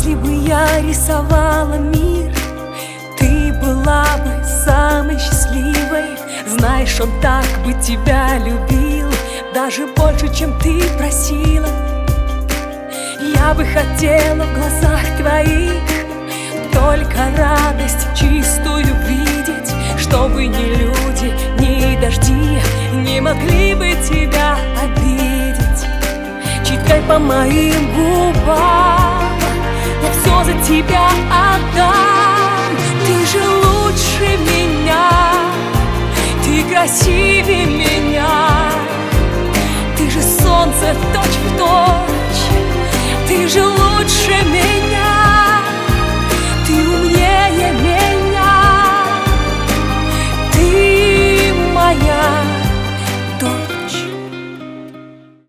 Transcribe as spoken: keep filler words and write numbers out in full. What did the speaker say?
Если бы я рисовала мир, ты была бы самой счастливой. Знаешь, он так бы тебя любил, даже больше, чем ты просила. Я бы хотела в глазах твоих только радость чистую видеть, чтобы ни люди, ни дожди не могли бы тебя обидеть. Читай по моим губам, я все за тебя отдам. Ты же лучше меня, ты красивее меня, ты же солнце, точь